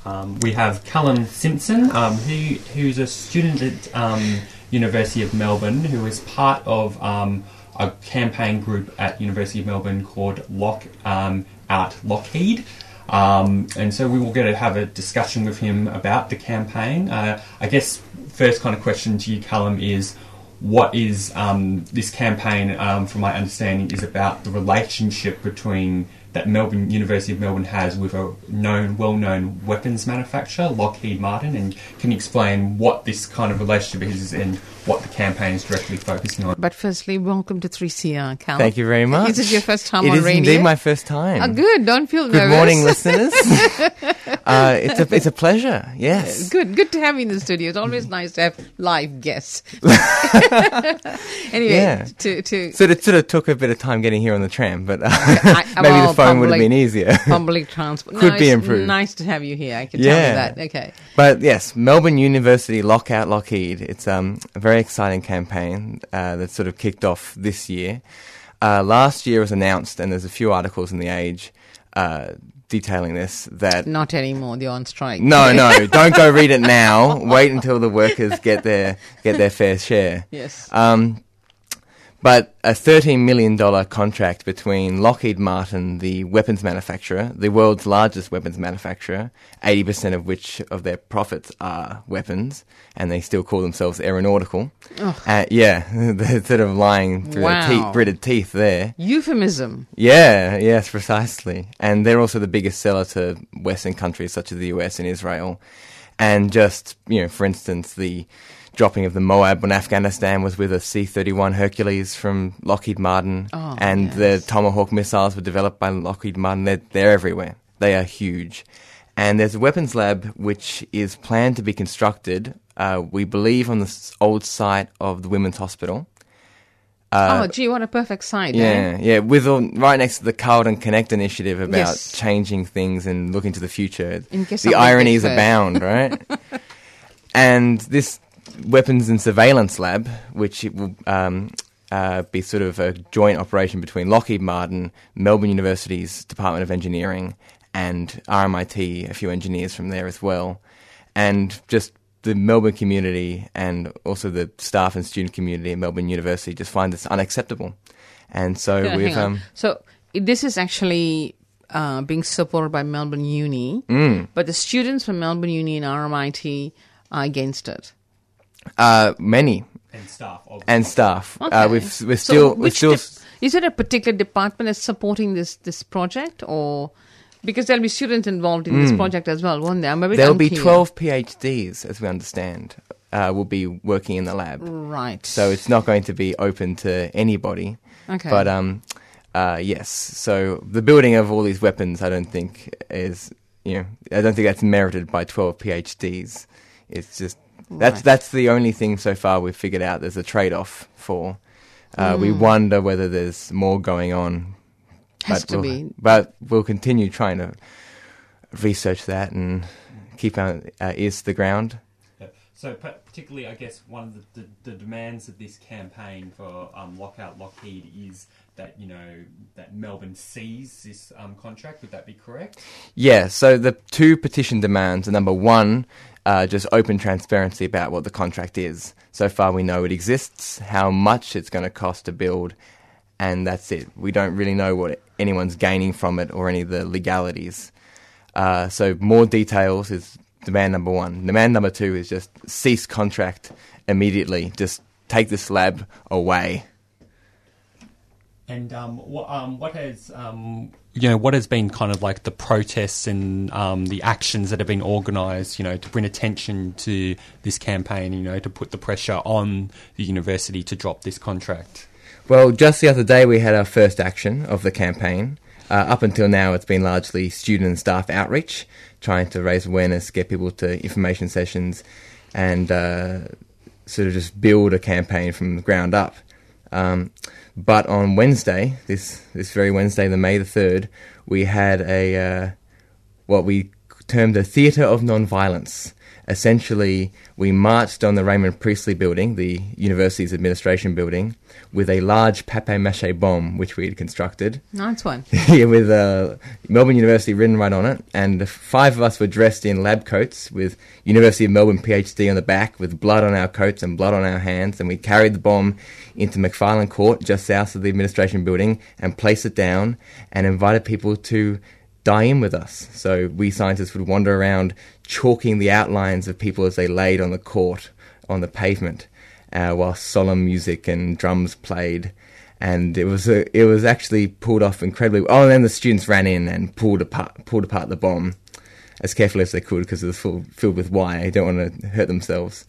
We have Callum Simpson, who's a student at University of Melbourne, who is part of a campaign group at University of Melbourne called Out Lockheed. And so we will get to have a discussion with him about the campaign. I guess first kind of question to you, Callum, is what is this campaign, from my understanding, is about the relationship between that University of Melbourne has with a well-known weapons manufacturer, Lockheed Martin, and can you explain what this kind of relationship is and what the campaign is directly focusing on? But firstly, welcome to 3CR, Cal. Thank you very much. Is it your first time on radio? It is indeed my first time. Oh, good. Don't feel nervous. Good morning, listeners. It's a pleasure, yes. Good to have you in the studio. It's always nice to have live guests. Anyway, yeah. So it sort of took a bit of time getting here on the tram, but maybe the phone would have been easier. Public transport. Could be improved. Nice to have you here. I can tell you that. Okay. But yes, Melbourne University Lockout Lockheed. It's a very exciting campaign that sort of kicked off this year. Last year was announced, and there's a few articles in The Age detailing this. That not anymore. They're on strike. No, don't go read it now. Wait until the workers get their fair share. Yes. But a $13 million contract between Lockheed Martin, the weapons manufacturer, the world's largest weapons manufacturer, 80% of which of their profits are weapons, and they still call themselves aeronautical. Oh. They're sort of lying through their gritted teeth there. Euphemism. Yeah, yes, precisely. And they're also the biggest seller to Western countries such as the US and Israel. And just, for instance, the dropping of the Moab on Afghanistan was with a C-31 Hercules from Lockheed Martin, the Tomahawk missiles were developed by Lockheed Martin. They're everywhere. They are huge. And there's a weapons lab which is planned to be constructed, we believe, on the old site of the Women's Hospital. What a perfect site. Yeah, with right next to the Carlton Connect initiative about changing things and looking to the future. The ironies abound, right? And this weapons and surveillance lab, which it will be sort of a joint operation between Lockheed Martin, Melbourne University's Department of Engineering, and RMIT, a few engineers from there as well, and just the Melbourne community and also the staff and student community at Melbourne University just find this unacceptable. And so we've... So this is actually being supported by Melbourne Uni, but the students from Melbourne Uni and RMIT are against it. Many. And staff. Okay. We're still... Is it a particular department that's supporting this project, or... Because there'll be students involved in this project as well, won't there? There'll be 12 PhDs, as we understand, will be working in the lab. Right. So it's not going to be open to anybody. Okay. But, yes. So the building of all these weapons, I don't think is... I don't think that's merited by 12 PhDs. It's just... That's the only thing so far we've figured out there's a trade-off for. We wonder whether there's more going on. But we'll continue trying to research that and keep our ears to the ground. Yeah. So particularly, I guess, one of the demands of this campaign for Lockout Lockheed is that, that Melbourne sees this contract. Would that be correct? Yeah, so the two petition demands are, number one, just open transparency about what the contract is. So far we know it exists, how much it's going to cost to build, and that's it. We don't really know what anyone's gaining from it or any of the legalities. So more details is demand number one. Demand number two is just cease contract immediately. Just take this lab away. And what has been kind of like the protests and the actions that have been organised, to bring attention to this campaign, to put the pressure on the university to drop this contract? Well, just the other day we had our first action of the campaign. Up until now it's been largely student and staff outreach, trying to raise awareness, get people to information sessions, and sort of just build a campaign from the ground up. But on Wednesday, this very Wednesday, the May the 3rd, we had what we termed a theatre of non-violence. Essentially, we marched on the Raymond Priestley building, the university's administration building, with a large papier-mâché bomb, which we had constructed. Nice one. Yeah, with Melbourne University written right on it. And 5 of us were dressed in lab coats with University of Melbourne PhD on the back, with blood on our coats and blood on our hands. And we carried the bomb into McFarlane Court, just south of the administration building, and placed it down and invited people to die in with us. So we scientists would wander around chalking the outlines of people as they laid on the court, on the pavement, while solemn music and drums played. And it was actually pulled off incredibly. Oh, and then the students ran in and pulled apart the bomb as carefully as they could, because it was filled with wire. They don't want to hurt themselves.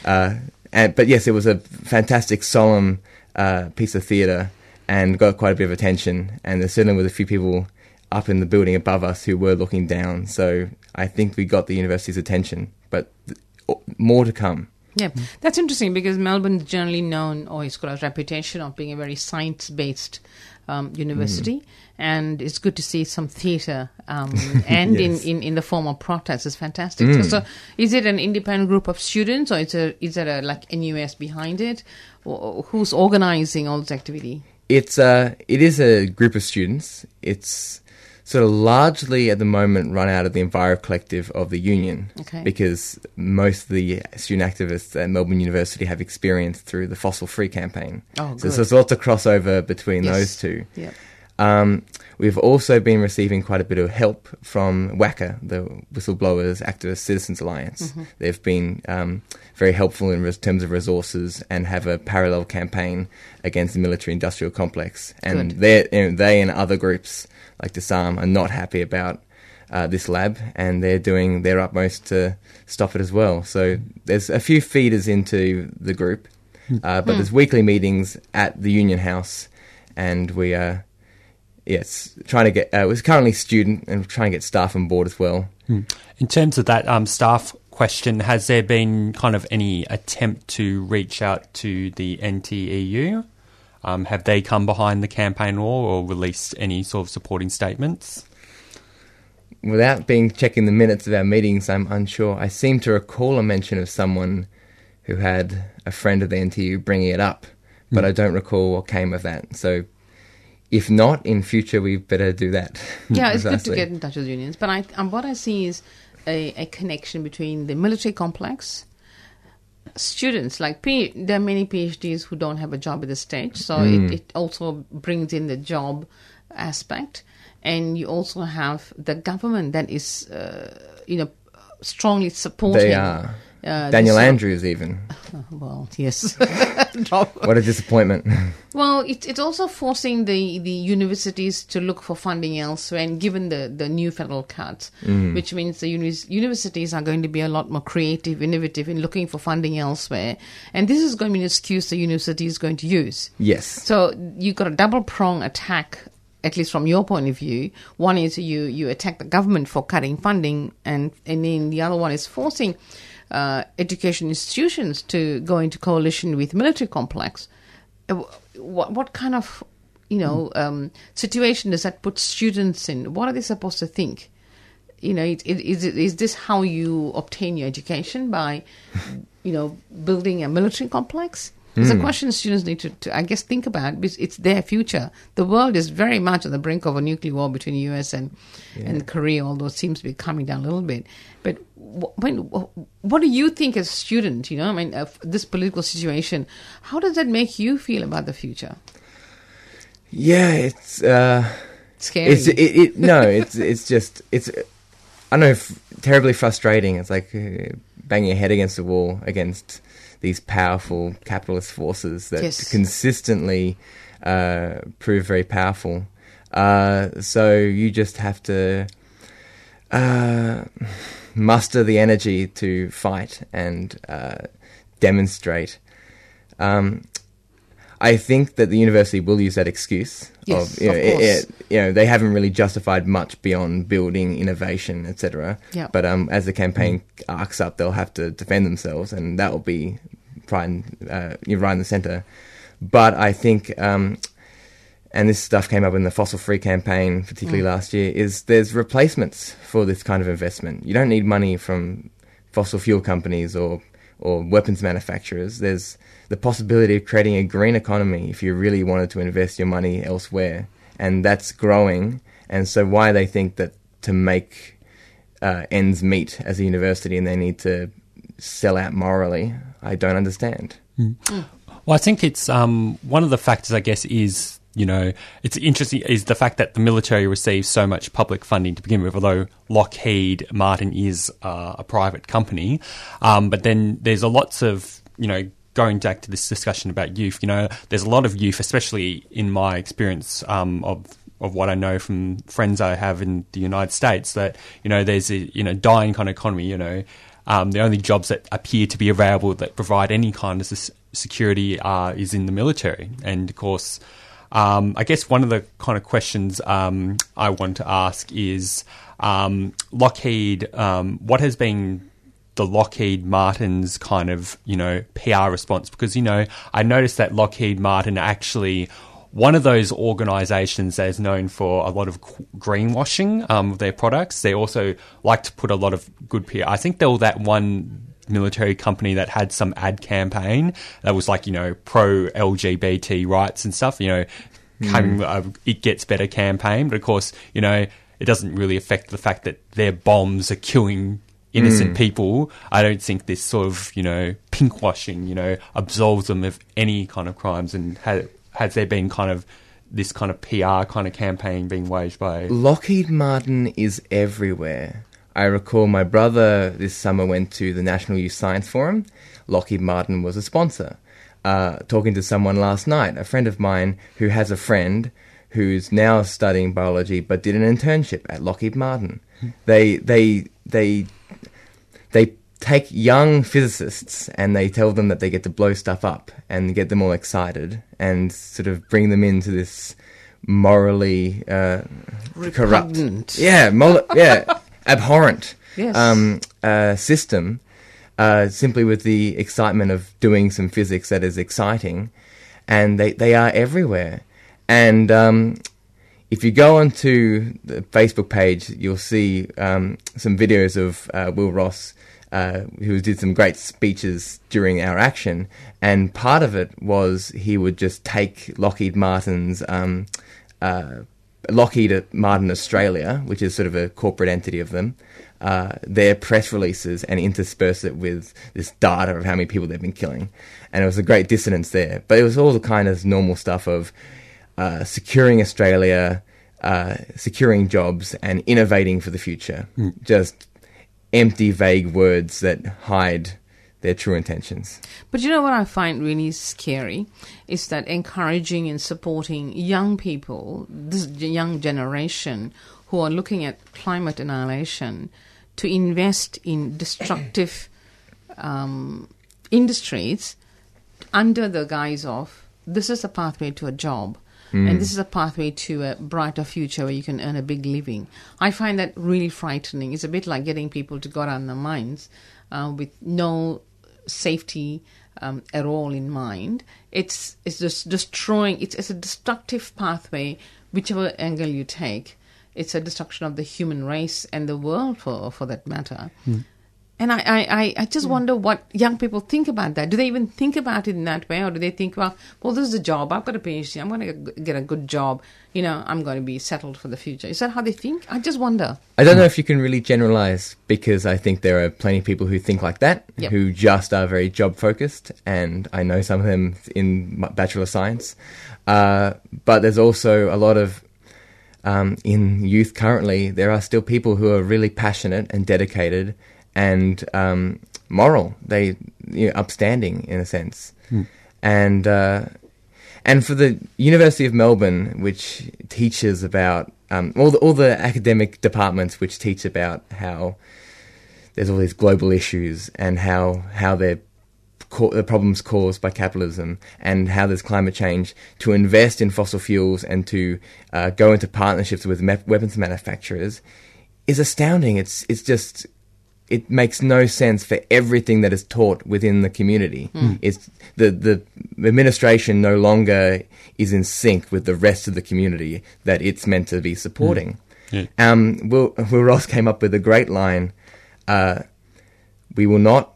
But yes, it was a fantastic solemn piece of theatre and got quite a bit of attention. And there certainly was a few people up in the building above us who were looking down. So I think we got the university's attention, but more to come. Yeah, that's interesting, because Melbourne is generally known, or it's got a reputation of being a very science-based university, and it's good to see some theatre and yes. in the form of protest. It's fantastic. So is it an independent group of students, or is there a like NUS behind it, or who's organising all this activity? It is a group of students. It's sort of largely at the moment run out of the Enviro Collective of the Union, because most of the student activists at Melbourne University have experience through the Fossil Free campaign. Oh, so there's lots of crossover between those two. Yep. We've also been receiving quite a bit of help from WACA, the Whistleblowers Activist Citizens Alliance. They've been very helpful in terms of resources and have a parallel campaign against the military-industrial complex. And they and other groups like Disarm are not happy about this lab, and they're doing their utmost to stop it as well. So there's a few feeders into the group, but there's weekly meetings at the Union House, and we are trying to get. We're currently student and trying to get staff on board as well. In terms of that staff question, has there been kind of any attempt to reach out to the NTEU? Have they come behind the campaign wall or released any sort of supporting statements? Without checking the minutes of our meetings, I'm unsure. I seem to recall a mention of someone who had a friend of the NTEU bringing it up, but I don't recall what came of that. So if not, in future, we better do that. Yeah, it's good to get in touch with unions. But what I see is a connection between the military complex, students, like there are many PhDs who don't have a job at this stage, so it also brings in the job aspect, and you also have the government that is, strongly supporting. They are. Daniel Andrews, even. Well, yes. What a disappointment. Well, it's also forcing the universities to look for funding elsewhere, and given the new federal cuts, which means the universities are going to be a lot more creative, innovative in looking for funding elsewhere. And this is going to be an excuse the university is going to use. Yes. So you've got a double-prong attack, at least from your point of view. One is you attack the government for cutting funding, and then the other one is forcing education institutions to go into coalition with military complex. What kind of situation does that put students in? What are they supposed to think? Is this how you obtain your education, by building a military complex? It's a question students need to, I guess, think about, because it's their future. The world is very much on the brink of a nuclear war between the US and Korea, although it seems to be coming down a little bit. But what do you think as a student, of this political situation? How does that make you feel about the future? Yeah, it's scary. It's I don't know, terribly frustrating. It's like banging your head against the wall against these powerful capitalist forces that consistently prove very powerful. So you just have to muster the energy to fight and demonstrate. I think that the university will use that excuse. Yes, of course. They haven't really justified much beyond building innovation, etc. Yeah. But as the campaign arcs up, they'll have to defend themselves, and that will be right in the centre. But I think and this stuff came up in the fossil-free campaign, particularly last year, is there's replacements for this kind of investment. You don't need money from fossil fuel companies or weapons manufacturers. There's the possibility of creating a green economy if you really wanted to invest your money elsewhere, and that's growing. And so why they think that to make ends meet as a university and they need to sell out morally, I don't understand. Well, I think it's one of the factors, I guess, is, it's interesting, is the fact that the military receives so much public funding to begin with, although Lockheed Martin is a private company. But then there's lots of, going back to this discussion about youth, there's a lot of youth, especially in my experience of what I know from friends I have in the United States, that, there's a, dying kind of economy, the only jobs that appear to be available that provide any kind of security is in the military. And, of course, I guess one of the kind of questions I want to ask is Lockheed, what has been the Lockheed Martin's kind of, PR response? Because, I noticed that Lockheed Martin actually one of those organisations that is known for a lot of greenwashing of their products. They also like to put a lot of good PR. I think they were that one military company that had some ad campaign that was like, pro-LGBT rights and stuff, It Gets Better campaign. But of course, it doesn't really affect the fact that their bombs are killing innocent people. I don't think this sort of, pinkwashing, absolves them of any kind of crimes. And has there been kind of this kind of PR kind of campaign being waged by... Lockheed Martin is everywhere. I recall my brother this summer went to the National Youth Science Forum. Lockheed Martin was a sponsor. Talking to someone last night, a friend of mine who has a friend who's now studying biology but did an internship at Lockheed Martin. They take young physicists and they tell them that they get to blow stuff up and get them all excited and sort of bring them into this morally corrupt, abhorrent system, simply with the excitement of doing some physics that is exciting. And they are everywhere. And if you go onto the Facebook page, you'll see some videos of Will Ross, who did some great speeches during our action, and part of it was he would just take Lockheed Martin's Lockheed Martin Australia, which is sort of a corporate entity of them, their press releases, and intersperse it with this data of how many people they've been killing. And it was a great dissonance there. But it was all the kind of normal stuff of securing Australia, securing jobs, and innovating for the future. Just empty, vague words that hide their true intentions. But you know what I find really scary is that encouraging and supporting young people, this young generation who are looking at climate annihilation, to invest in destructive industries under the guise of this is a pathway to a job. And this is a pathway to a brighter future where you can earn a big living. I find that really frightening. It's a bit like getting people to go down their mines with no safety at all in mind. It's just destroying. It's a destructive pathway, whichever angle you take. It's a destruction of the human race and the world, for that matter. And I just wonder what young people think about that. Do they even think about it in that way? Or do they think, well, this is a job. I've got a PhD. I'm going to get a good job. I'm going to be settled for the future. Is that how they think? I just wonder. I don't know if you can really generalize, because I think there are plenty of people who think like that, who just are very job-focused. And I know some of them in Bachelor of Science. But there's also a lot of... in youth currently, there are still people who are really passionate and dedicated and moral, they upstanding in a sense, and for the University of Melbourne, which teaches about all the academic departments which teach about how there's all these global issues and how they're the problems caused by capitalism and how there's climate change, to invest in fossil fuels and to go into partnerships with weapons manufacturers is astounding. It's just it makes no sense for everything that is taught within the community. It's the administration no longer is in sync with the rest of the community that it's meant to be supporting. Will Ross came up with a great line. We will not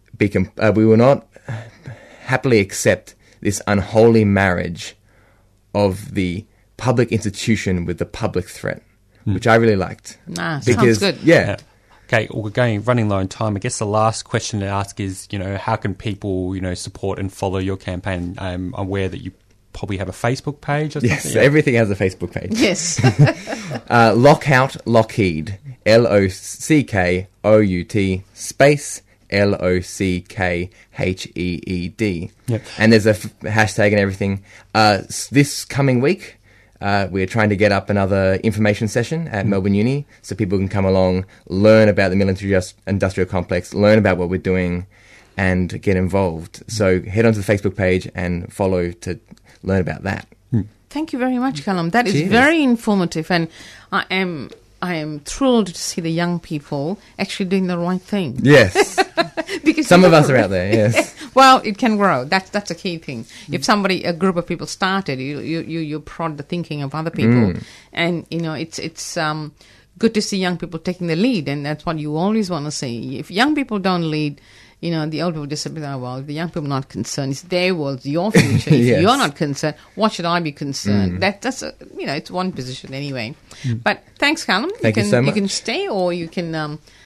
happily accept this unholy marriage of the public institution with the public threat, which I really liked. Sounds good. Yeah. Okay, well, we're running low on time. I guess the last question to ask is, how can people, support and follow your campaign? I'm aware that you probably have a Facebook page or something. Yes, everything has a Facebook page. Yes. Lockout Lockheed, LOCKOUT space LOCKHEED. Yep. And there's a hashtag and everything. This coming week, we're trying to get up another information session at Melbourne Uni so people can come along, learn about the military industrial complex, learn about what we're doing, and get involved. So head onto the Facebook page and follow to learn about that. Thank you very much, Callum. That is very informative, and I am thrilled to see the young people actually doing the right thing. Yes. Because some of us are out there, yes. Well, it can grow. That's a key thing. If a group of people started, you prod the thinking of other people, and it's good to see young people taking the lead, and that's what you always want to see. If young people don't lead, the old people just say, "Oh well, the young people are not concerned. It's their world, it's your future. If Yes. you're not concerned, what should I be concerned?" That's it's one position anyway. But thanks, Callum. Thank you so much. You can stay, or you can